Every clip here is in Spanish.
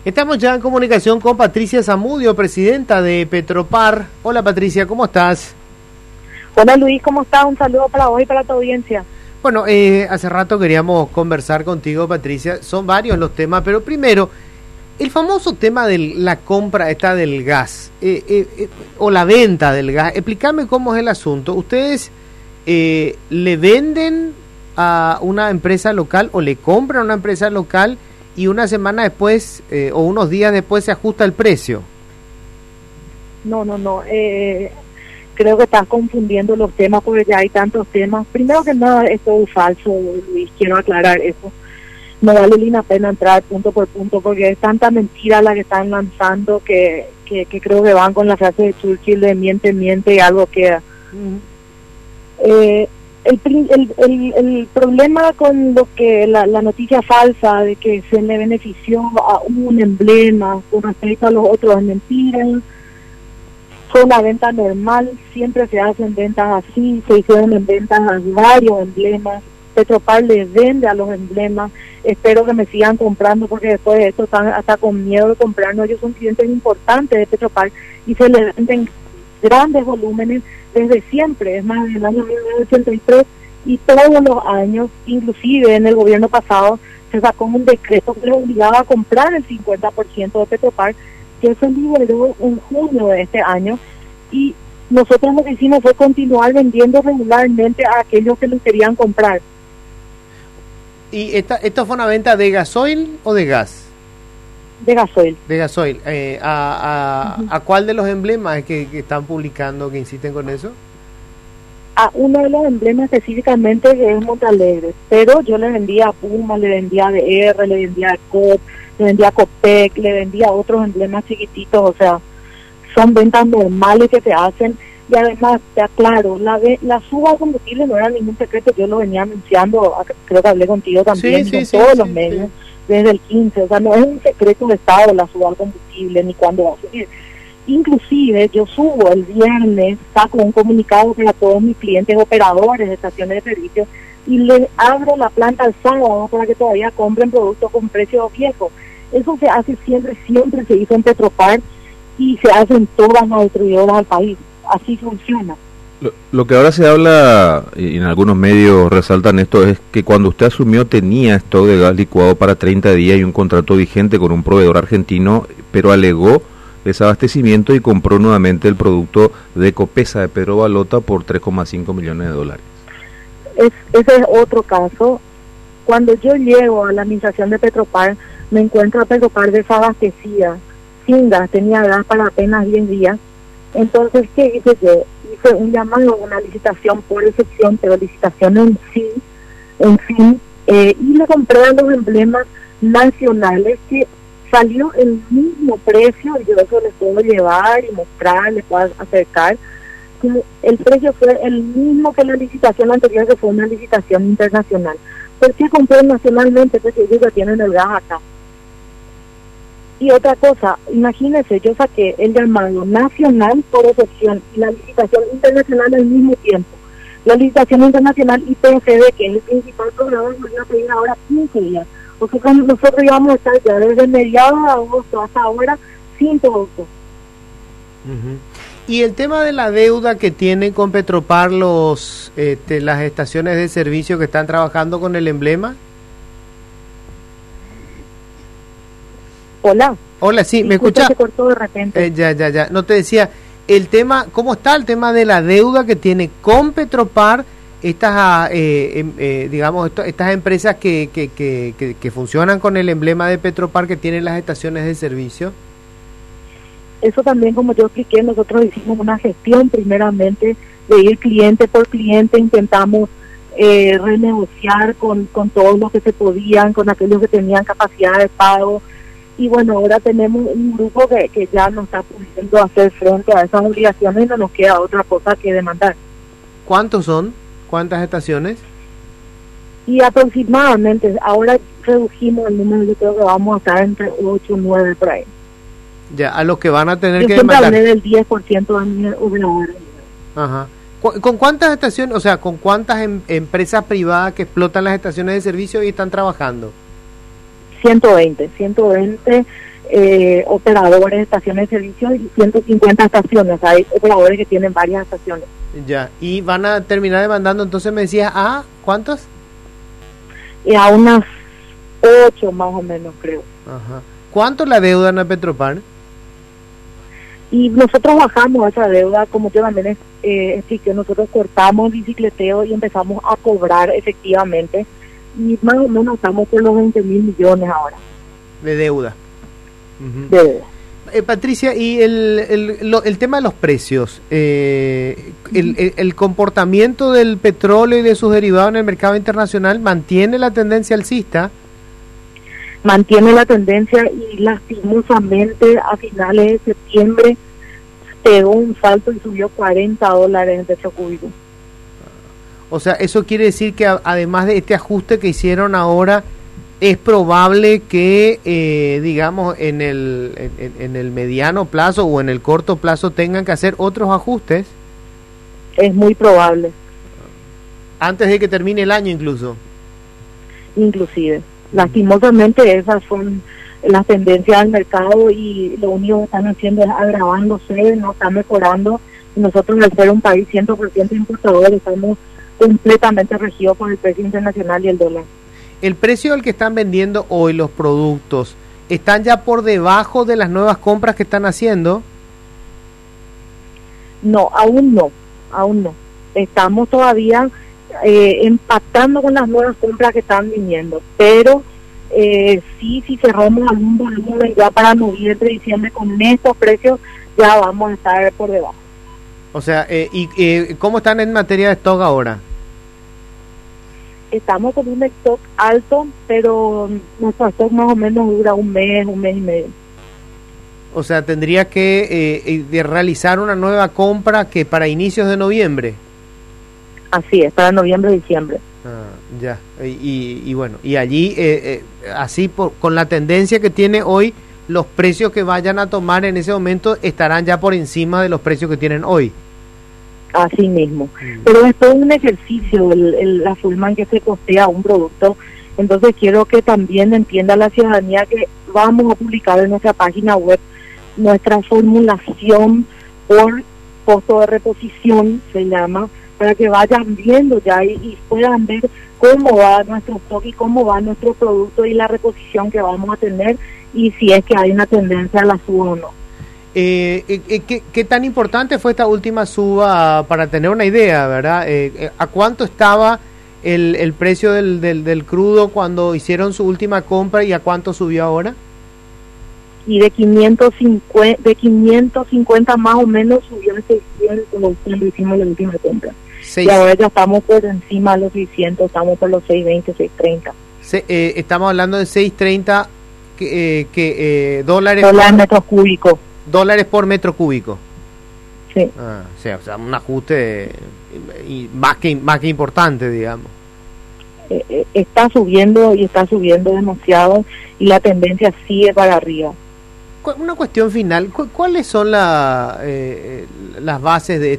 Estamos ya en comunicación con Patricia Zamudio, presidenta de Petropar. Hola Patricia, ¿cómo estás? Hola Luis, ¿cómo estás? Un saludo para vos y para tu audiencia. Bueno, hace rato queríamos conversar contigo, Patricia. Son varios los temas, pero primero, el famoso tema de la compra del gas, o la venta del gas. Explícame cómo es el asunto. ¿Ustedes le venden a una empresa local o le compran a una empresa local y una semana después o unos días después se ajusta el precio? No. Creo que estás confundiendo los temas porque ya hay tantos temas. Primero que nada, esto es falso, Luis, quiero aclarar eso. No vale ni la pena entrar punto por punto porque es tanta mentira la que están lanzando que creo que van con la frase de Churchill de miente y algo queda. El problema con lo que la noticia falsa de que se le benefició a un emblema con respecto a los otros es mentira. Fue una venta normal, siempre se hacen ventas así, se hicieron en ventas a varios emblemas. Petropar le vende a los emblemas, espero que me sigan comprando porque después de esto están hasta con miedo de comprarnos. Ellos son clientes importantes de Petropar y se les venden grandes volúmenes desde siempre, es más, desde el año 1983 y todos los años, inclusive en el gobierno pasado se sacó un decreto que les obligaba a comprar el 50% de Petropar, que se liberó en junio de este año, y nosotros lo que hicimos fue continuar vendiendo regularmente a aquellos que lo querían comprar. ¿Y esto fue una venta de gasoil o de gas? De gasoil. De gasoil. ¿A cuál de los emblemas es que están publicando que insisten con eso? A uno de los emblemas específicamente que es Montalegre, pero yo le vendía a Puma, le vendía a DR, le vendía a COP, le vendía a Copec, le vendía a otros emblemas chiquititos, o sea, son ventas normales que se hacen. Y además, te aclaro, la suba de combustible no era ningún secreto, yo lo venía anunciando, creo que hablé contigo también, con todos los medios, desde el 15, o sea, no es un secreto de Estado la suba de combustible, ni cuándo va a subir. Inclusive, yo subo el viernes, saco un comunicado para todos mis clientes operadores de estaciones de servicio y les abro la planta el sábado para que todavía compren productos con precios viejos. Eso se hace siempre se hizo en Petropar y se hace en todas las distribuidoras del país. Así funciona. Lo que ahora se habla, y en algunos medios resaltan esto, es que cuando usted asumió tenía stock de gas licuado para 30 días y un contrato vigente con un proveedor argentino, pero alegó desabastecimiento y compró nuevamente el producto de Copesa de Pedro Balota por $3,5 millones. Ese es otro caso. Cuando yo llego a la administración de Petropar, me encuentro a Petropar desabastecida, sin gas, tenía gas para apenas 10 días. Entonces, ¿qué hice yo? Hice un llamado a una licitación por excepción, pero licitación en fin, y le compré a los emblemas nacionales que salió el mismo precio, y yo eso les puedo llevar y mostrar, les puedo acercar, que el precio fue el mismo que la licitación anterior, que fue una licitación internacional. ¿Por qué compré nacionalmente? Porque ellos ya tienen el gas acá. Y otra cosa, imagínense, yo saqué el llamado nacional por excepción y la licitación internacional al mismo tiempo. La licitación internacional IPCD, que es el principal programa, nos iba a pedir ahora 15 días. Porque nosotros íbamos a estar ya desde mediados de agosto hasta ahora sin producto. Y el tema de la deuda que tienen con Petropar las estaciones de servicio que están trabajando con el emblema. Hola, sí, ¿me escuchas? Se cortó de repente. Ya. No, te decía, el tema, ¿cómo está el tema de la deuda que tiene con Petropar estas empresas que funcionan con el emblema de Petropar, que tienen las estaciones de servicio? Eso también, como yo expliqué, nosotros hicimos una gestión primeramente de ir cliente por cliente, intentamos renegociar con todos los que se podían, con aquellos que tenían capacidad de pago. Y bueno, ahora tenemos un grupo que ya nos está pudiendo hacer frente a esas obligaciones y no nos queda otra cosa que demandar. ¿Cuántos son? ¿Cuántas estaciones? Y aproximadamente, ahora redujimos el número, yo creo que vamos a estar entre 8 o 9 por ahí. Ya, a los que van a tener yo que siempre demandar. Hablé del 10% de mi operadores. Ajá. ¿Con cuántas estaciones, o sea, con cuántas empresas privadas que explotan las estaciones de servicio y están trabajando? 120 operadores de estaciones de servicio y 150 estaciones. Hay operadores que tienen varias estaciones. Ya, y van a terminar demandando, entonces me decías, ¿a cuántos? A unas 8 más o menos, creo. Ajá. ¿Cuánto la deuda en la Petropar? Y nosotros bajamos esa deuda, como yo también expliqué, nosotros cortamos el bicicleteo y empezamos a cobrar efectivamente, y más o menos estamos por los 20.000 millones ahora. De deuda. De deuda. Patricia, y el tema de los precios, el comportamiento del petróleo y de sus derivados en el mercado internacional mantiene la tendencia alcista. Mantiene la tendencia y lastimosamente a finales de septiembre pegó un salto y subió $40 el metro cúbico. O sea, eso quiere decir que además de este ajuste que hicieron ahora, es probable que, digamos, en el mediano plazo o en el corto plazo tengan que hacer otros ajustes. Es muy probable. Antes de que termine el año incluso. Inclusive. Lastimosamente esas son las tendencias del mercado y lo único que están haciendo es agravándose, no están mejorando. Y nosotros, al ser un país 100% importador, estamos completamente regidos por el precio internacional y el dólar. ¿El precio al que están vendiendo hoy los productos están ya por debajo de las nuevas compras que están haciendo? No, aún no. Estamos todavía empatando con las nuevas compras que están viniendo, pero sí, si cerramos algún volumen ya para noviembre, diciembre con estos precios, ya vamos a estar por debajo. O sea, ¿cómo están en materia de stock ahora? Estamos con un stock alto, pero nuestro stock más o menos dura un mes y medio. O sea, tendría que realizar una nueva compra que para inicios de noviembre. Así es, para noviembre, diciembre. Ya, y bueno, y allí, así con la tendencia que tiene hoy, los precios que vayan a tomar en ese momento estarán ya por encima de los precios que tienen hoy. Así mismo. Pero es todo un ejercicio la forma en que se costea un producto. Entonces quiero que también entienda la ciudadanía que vamos a publicar en nuestra página web nuestra formulación por costo de reposición, se llama, para que vayan viendo ya y puedan ver cómo va nuestro stock y cómo va nuestro producto y la reposición que vamos a tener y si es que hay una tendencia a la suba o no. ¿Qué tan importante fue esta última suba para tener una idea, verdad? ¿A cuánto estaba el precio del crudo cuando hicieron su última compra y a cuánto subió ahora? Y de 550 más o menos subió a 600 cuando hicimos la última compra. Y ahora ya estamos por encima de los 600, estamos por los 620, 630. Estamos hablando de 630 dólares metros cúbicos. Dólares por metro cúbico. Sí. O sea, un ajuste más que importante, digamos. Está subiendo demasiado y la tendencia sigue para arriba. Una cuestión final, ¿cuáles son las bases de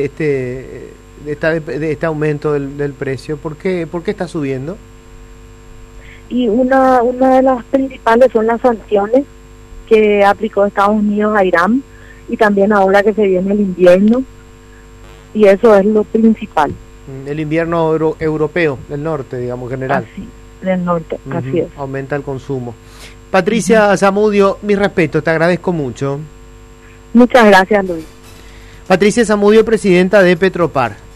este aumento del precio? ¿Por qué está subiendo? Y una de las principales son las sanciones que aplicó Estados Unidos a Irán y también ahora que se viene el invierno, y eso es lo principal. El invierno europeo, del norte, digamos, general. Así, del norte, así es. Aumenta el consumo. Patricia Zamudio, mi respeto, te agradezco mucho. Muchas gracias, Luis. Patricia Zamudio, presidenta de Petropar.